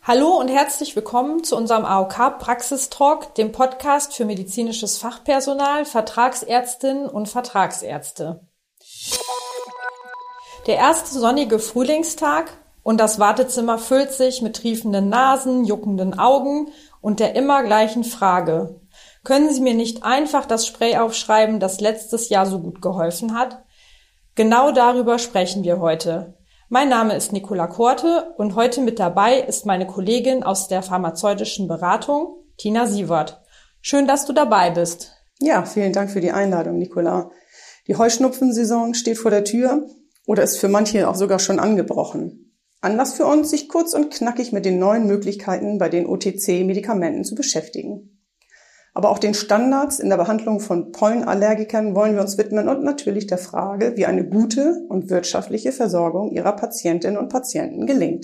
Hallo und herzlich willkommen zu unserem AOK-Praxistalk, dem Podcast für medizinisches Fachpersonal, Vertragsärztinnen und Vertragsärzte. Der erste sonnige Frühlingstag und das Wartezimmer füllt sich mit triefenden Nasen, juckenden Augen und der immer gleichen Frage: Können Sie mir nicht einfach das Spray aufschreiben, das letztes Jahr so gut geholfen hat? Genau darüber sprechen wir heute. Mein Name ist Nicola Korte und heute mit dabei ist meine Kollegin aus der pharmazeutischen Beratung, Tina Sievert. Schön, dass du dabei bist. Ja, vielen Dank für die Einladung, Nicola. Die Heuschnupfensaison steht vor der Tür oder ist für manche auch sogar schon angebrochen. Anlass für uns, sich kurz und knackig mit den neuen Möglichkeiten bei den OTC-Medikamenten zu beschäftigen. Aber auch den Standards in der Behandlung von Pollenallergikern wollen wir uns widmen und natürlich der Frage, wie eine gute und wirtschaftliche Versorgung ihrer Patientinnen und Patienten gelingt.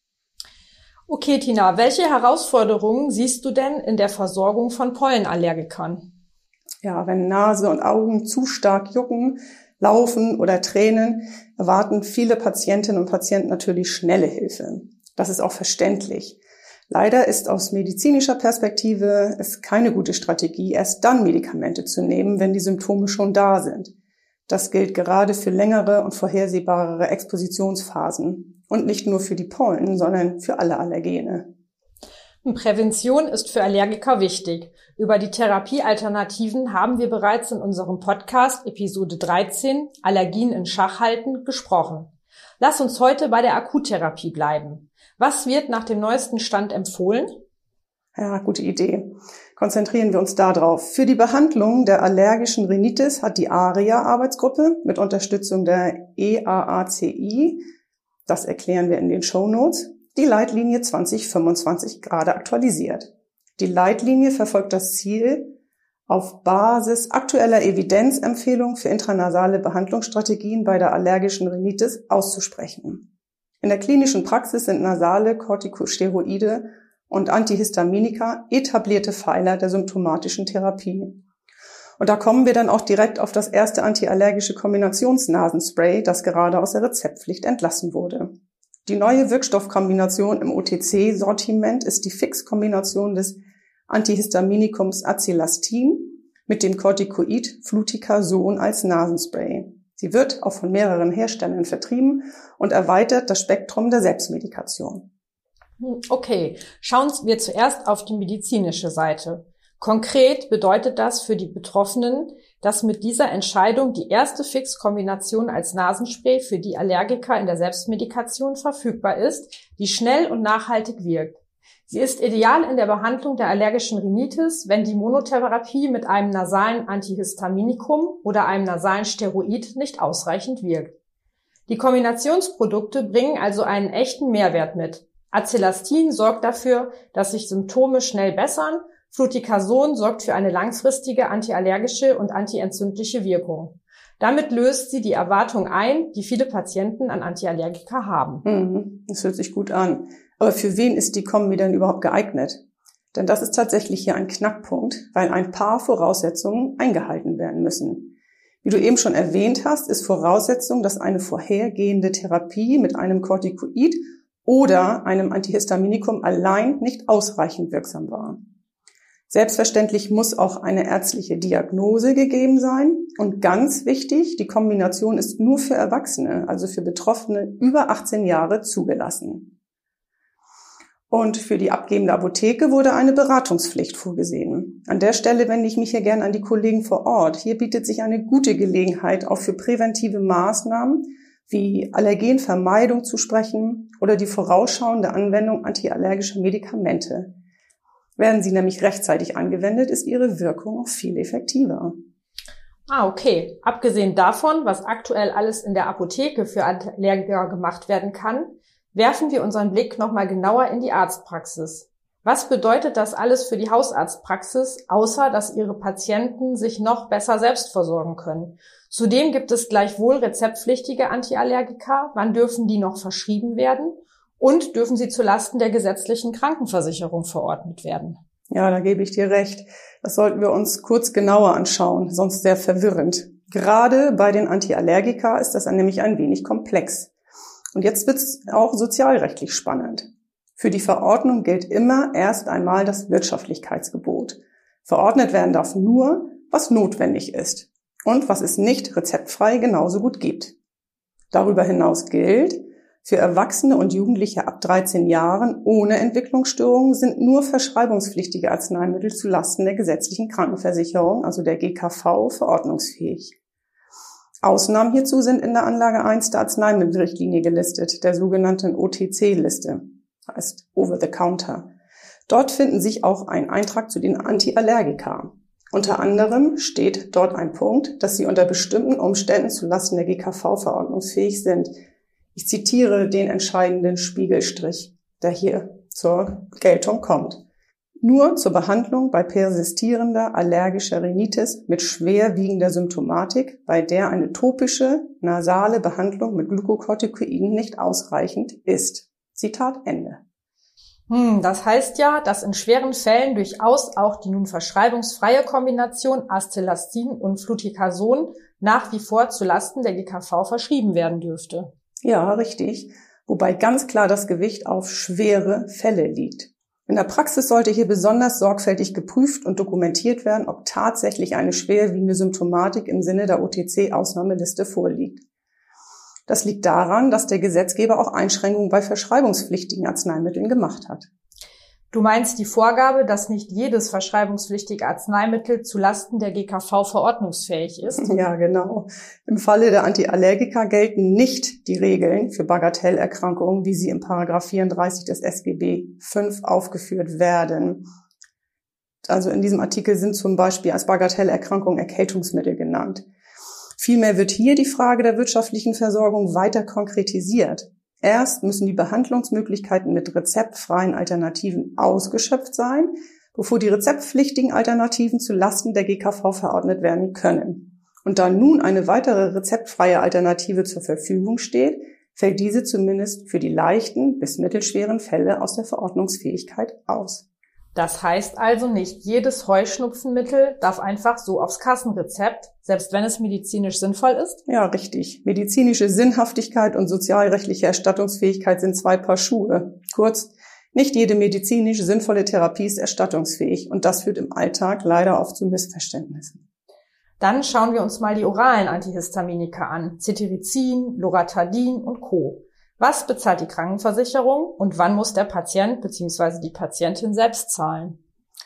Okay, Tina, welche Herausforderungen siehst du denn in der Versorgung von Pollenallergikern? Ja, wenn Nase und Augen zu stark jucken, laufen oder tränen, erwarten viele Patientinnen und Patienten natürlich schnelle Hilfe. Das ist auch verständlich. Leider ist aus medizinischer Perspektive es keine gute Strategie, erst dann Medikamente zu nehmen, wenn die Symptome schon da sind. Das gilt gerade für längere und vorhersehbarere Expositionsphasen und nicht nur für die Pollen, sondern für alle Allergene. Prävention ist für Allergiker wichtig. Über die Therapiealternativen haben wir bereits in unserem Podcast Episode 13 Allergien in Schach halten gesprochen. Lass uns heute bei der Akuttherapie bleiben. Was wird nach dem neuesten Stand empfohlen? Ja, gute Idee. Konzentrieren wir uns darauf. Für die Behandlung der allergischen Rhinitis hat die ARIA-Arbeitsgruppe mit Unterstützung der EAACI, das erklären wir in den Shownotes, die Leitlinie 2025 gerade aktualisiert. Die Leitlinie verfolgt das Ziel, auf Basis aktueller Evidenzempfehlungen für intranasale Behandlungsstrategien bei der allergischen Rhinitis auszusprechen. In der klinischen Praxis sind nasale Corticosteroide und Antihistaminika etablierte Pfeiler der symptomatischen Therapie. Und da kommen wir dann auch direkt auf das erste antiallergische Kombinationsnasenspray, das gerade aus der Rezeptpflicht entlassen wurde. Die neue Wirkstoffkombination im OTC-Sortiment ist die Fixkombination des Antihistaminikums Acilastin mit dem Corticoid Fluticasone als Nasenspray. Sie wird auch von mehreren Herstellern vertrieben und erweitert das Spektrum der Selbstmedikation. Okay, schauen wir zuerst auf die medizinische Seite. Konkret bedeutet das für die Betroffenen, dass mit dieser Entscheidung die erste Fixkombination als Nasenspray für die Allergiker in der Selbstmedikation verfügbar ist, die schnell und nachhaltig wirkt. Sie ist ideal in der Behandlung der allergischen Rhinitis, wenn die Monotherapie mit einem nasalen Antihistaminikum oder einem nasalen Steroid nicht ausreichend wirkt. Die Kombinationsprodukte bringen also einen echten Mehrwert mit. Acilastin sorgt dafür, dass sich Symptome schnell bessern. Fluticasone sorgt für eine langfristige antiallergische und antientzündliche Wirkung. Damit löst sie die Erwartung ein, die viele Patienten an Antiallergika haben. Das hört sich gut an. Aber für wen ist die Kombi denn überhaupt geeignet? Denn das ist tatsächlich hier ein Knackpunkt, weil ein paar Voraussetzungen eingehalten werden müssen. Wie du eben schon erwähnt hast, ist Voraussetzung, dass eine vorhergehende Therapie mit einem Corticoid oder einem Antihistaminikum allein nicht ausreichend wirksam war. Selbstverständlich muss auch eine ärztliche Diagnose gegeben sein. Und ganz wichtig, die Kombination ist nur für Erwachsene, also für Betroffene über 18 Jahre zugelassen. Und für die abgebende Apotheke wurde eine Beratungspflicht vorgesehen. An der Stelle wende ich mich hier gern an die Kollegen vor Ort. Hier bietet sich eine gute Gelegenheit, auch für präventive Maßnahmen wie Allergenvermeidung zu sprechen oder die vorausschauende Anwendung antiallergischer Medikamente. Werden sie nämlich rechtzeitig angewendet, ist ihre Wirkung auch viel effektiver. Okay. Abgesehen davon, was aktuell alles in der Apotheke für Allergiker gemacht werden kann, werfen wir unseren Blick nochmal genauer in die Arztpraxis. Was bedeutet das alles für die Hausarztpraxis, außer dass ihre Patienten sich noch besser selbst versorgen können? Zudem gibt es gleichwohl rezeptpflichtige Antiallergika. Wann dürfen die noch verschrieben werden? Und dürfen sie zulasten der gesetzlichen Krankenversicherung verordnet werden? Ja, da gebe ich dir recht. Das sollten wir uns kurz genauer anschauen, sonst sehr verwirrend. Gerade bei den Antiallergika ist das nämlich ein wenig komplex. Und jetzt wird es auch sozialrechtlich spannend. Für die Verordnung gilt immer erst einmal das Wirtschaftlichkeitsgebot. Verordnet werden darf nur, was notwendig ist und was es nicht rezeptfrei genauso gut gibt. Darüber hinaus gilt, für Erwachsene und Jugendliche ab 13 Jahren ohne Entwicklungsstörungen sind nur verschreibungspflichtige Arzneimittel zulasten der gesetzlichen Krankenversicherung, also der GKV, verordnungsfähig. Ausnahmen hierzu sind in der Anlage 1 der Arzneimittelrichtlinie gelistet, der sogenannten OTC-Liste, heißt Over the Counter. Dort finden sich auch ein Eintrag zu den Antiallergika. Unter anderem steht dort ein Punkt, dass sie unter bestimmten Umständen zulasten der GKV verordnungsfähig sind. Ich zitiere den entscheidenden Spiegelstrich, der hier zur Geltung kommt. Nur zur Behandlung bei persistierender allergischer Rhinitis mit schwerwiegender Symptomatik, bei der eine topische, nasale Behandlung mit Glukokortikoiden nicht ausreichend ist. Zitat Ende. Das heißt ja, dass in schweren Fällen durchaus auch die nun verschreibungsfreie Kombination Astellastin und Fluticasone nach wie vor zulasten der GKV verschrieben werden dürfte. Ja, richtig. Wobei ganz klar das Gewicht auf schwere Fälle liegt. In der Praxis sollte hier besonders sorgfältig geprüft und dokumentiert werden, ob tatsächlich eine schwerwiegende Symptomatik im Sinne der OTC-Ausnahmeliste vorliegt. Das liegt daran, dass der Gesetzgeber auch Einschränkungen bei verschreibungspflichtigen Arzneimitteln gemacht hat. Du meinst die Vorgabe, dass nicht jedes verschreibungspflichtige Arzneimittel zulasten der GKV verordnungsfähig ist? Ja, genau. Im Falle der Antiallergika gelten nicht die Regeln für Bagatellerkrankungen, wie sie im § 34 des SGB V aufgeführt werden. Also in diesem Artikel sind zum Beispiel als Bagatellerkrankung Erkältungsmittel genannt. Vielmehr wird hier die Frage der wirtschaftlichen Versorgung weiter konkretisiert. Erst müssen die Behandlungsmöglichkeiten mit rezeptfreien Alternativen ausgeschöpft sein, bevor die rezeptpflichtigen Alternativen zulasten der GKV verordnet werden können. Und da nun eine weitere rezeptfreie Alternative zur Verfügung steht, fällt diese zumindest für die leichten bis mittelschweren Fälle aus der Verordnungsfähigkeit aus. Das heißt also, nicht jedes Heuschnupfenmittel darf einfach so aufs Kassenrezept, selbst wenn es medizinisch sinnvoll ist? Ja, richtig. Medizinische Sinnhaftigkeit und sozialrechtliche Erstattungsfähigkeit sind zwei Paar Schuhe. Kurz, nicht jede medizinisch sinnvolle Therapie ist erstattungsfähig und das führt im Alltag leider oft zu Missverständnissen. Dann schauen wir uns mal die oralen Antihistaminika an, Cetirizin, Loratadin und Co. Was bezahlt die Krankenversicherung und wann muss der Patient bzw. die Patientin selbst zahlen?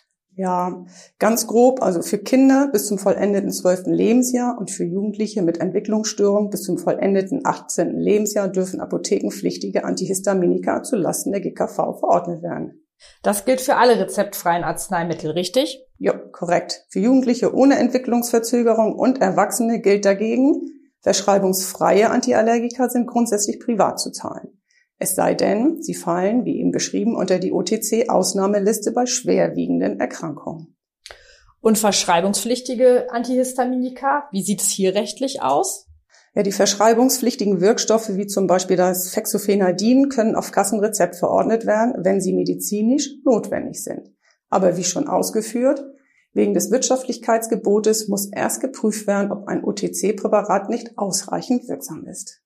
Ja, ganz grob, also für Kinder bis zum vollendeten 12. Lebensjahr und für Jugendliche mit Entwicklungsstörung bis zum vollendeten 18. Lebensjahr dürfen apothekenpflichtige Antihistaminika zulasten der GKV verordnet werden. Das gilt für alle rezeptfreien Arzneimittel, richtig? Ja, korrekt. Für Jugendliche ohne Entwicklungsverzögerung und Erwachsene gilt dagegen, verschreibungsfreie Antiallergika sind grundsätzlich privat zu zahlen. Es sei denn, sie fallen, wie eben beschrieben, unter die OTC-Ausnahmeliste bei schwerwiegenden Erkrankungen. Und verschreibungspflichtige Antihistaminika, wie sieht es hier rechtlich aus? Ja, die verschreibungspflichtigen Wirkstoffe wie zum Beispiel das Fexofenadin können auf Kassenrezept verordnet werden, wenn sie medizinisch notwendig sind. Aber wie schon ausgeführt, wegen des Wirtschaftlichkeitsgebotes muss erst geprüft werden, ob ein OTC-Präparat nicht ausreichend wirksam ist.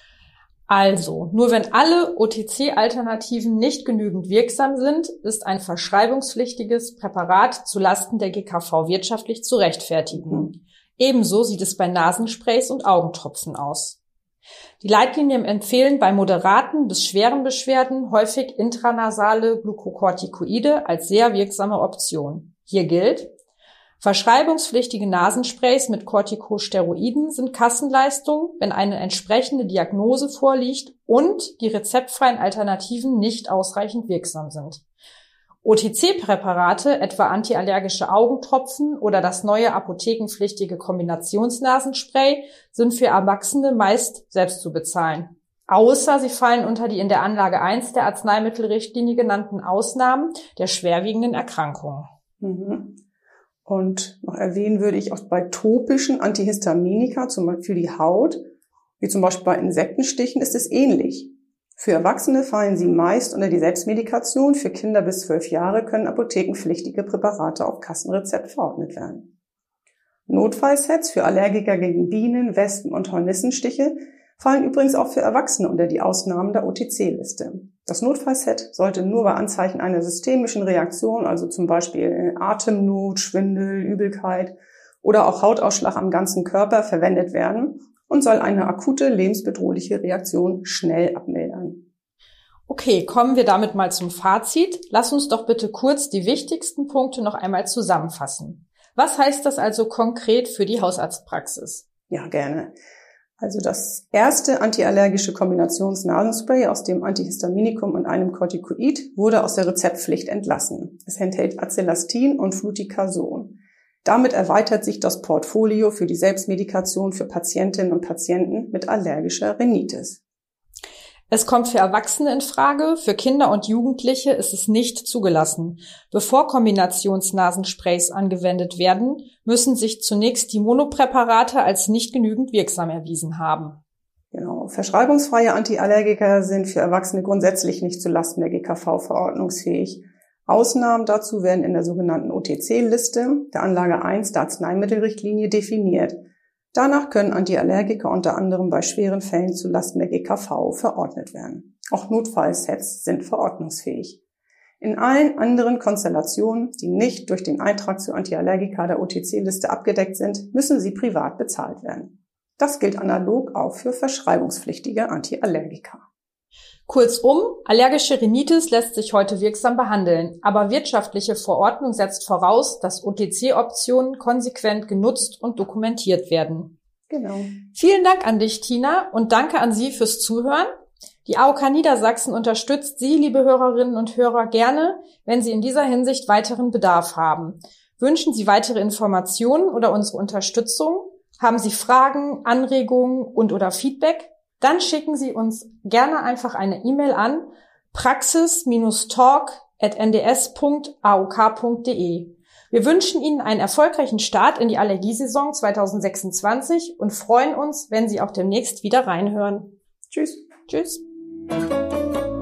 Also, nur wenn alle OTC-Alternativen nicht genügend wirksam sind, ist ein verschreibungspflichtiges Präparat zulasten der GKV wirtschaftlich zu rechtfertigen. Ebenso sieht es bei Nasensprays und Augentropfen aus. Die Leitlinien empfehlen bei moderaten bis schweren Beschwerden häufig intranasale Glukokortikoide als sehr wirksame Option. Hier gilt: Verschreibungspflichtige Nasensprays mit Corticosteroiden sind Kassenleistung, wenn eine entsprechende Diagnose vorliegt und die rezeptfreien Alternativen nicht ausreichend wirksam sind. OTC-Präparate, etwa antiallergische Augentropfen oder das neue apothekenpflichtige Kombinationsnasenspray, sind für Erwachsene meist selbst zu bezahlen. Außer sie fallen unter die in der Anlage 1 der Arzneimittelrichtlinie genannten Ausnahmen der schwerwiegenden Erkrankungen. Und noch erwähnen würde ich auch bei topischen Antihistaminika, zum Beispiel für die Haut, wie zum Beispiel bei Insektenstichen, ist es ähnlich. Für Erwachsene fallen sie meist unter die Selbstmedikation. Für Kinder bis 12 Jahre können apothekenpflichtige Präparate auf Kassenrezept verordnet werden. Notfallsets für Allergiker gegen Bienen, Wespen und Hornissenstiche fallen übrigens auch für Erwachsene unter die Ausnahmen der OTC-Liste. Das Notfallset sollte nur bei Anzeichen einer systemischen Reaktion, also zum Beispiel Atemnot, Schwindel, Übelkeit oder auch Hautausschlag am ganzen Körper verwendet werden und soll eine akute, lebensbedrohliche Reaktion schnell abmildern. Okay, kommen wir damit mal zum Fazit. Lass uns doch bitte kurz die wichtigsten Punkte noch einmal zusammenfassen. Was heißt das also konkret für die Hausarztpraxis? Ja, gerne. Also das erste antiallergische Kombinationsnasenspray aus dem Antihistaminikum und einem Corticoid wurde aus der Rezeptpflicht entlassen. Es enthält Acelastin und Fluticasone. Damit erweitert sich das Portfolio für die Selbstmedikation für Patientinnen und Patienten mit allergischer Rhinitis. Es kommt für Erwachsene in Frage, für Kinder und Jugendliche ist es nicht zugelassen. Bevor Kombinationsnasensprays angewendet werden, müssen sich zunächst die Monopräparate als nicht genügend wirksam erwiesen haben. Genau. Verschreibungsfreie Antiallergika sind für Erwachsene grundsätzlich nicht zulasten der GKV verordnungsfähig. Ausnahmen dazu werden in der sogenannten OTC-Liste der Anlage 1 der Arzneimittelrichtlinie definiert. Danach können Antiallergika unter anderem bei schweren Fällen zulasten der GKV verordnet werden. Auch Notfallsets sind verordnungsfähig. In allen anderen Konstellationen, die nicht durch den Eintrag zu Antiallergika der OTC-Liste abgedeckt sind, müssen sie privat bezahlt werden. Das gilt analog auch für verschreibungspflichtige Antiallergika. Kurzum, allergische Rhinitis lässt sich heute wirksam behandeln, aber wirtschaftliche Verordnung setzt voraus, dass OTC-Optionen konsequent genutzt und dokumentiert werden. Genau. Vielen Dank an dich, Tina, und danke an Sie fürs Zuhören. Die AOK Niedersachsen unterstützt Sie, liebe Hörerinnen und Hörer, gerne, wenn Sie in dieser Hinsicht weiteren Bedarf haben. Wünschen Sie weitere Informationen oder unsere Unterstützung? Haben Sie Fragen, Anregungen und/oder Feedback? Dann schicken Sie uns gerne einfach eine E-Mail an praxis-talk@nds.aok.de. Wir wünschen Ihnen einen erfolgreichen Start in die Allergiesaison 2026 und freuen uns, wenn Sie auch demnächst wieder reinhören. Tschüss. Tschüss.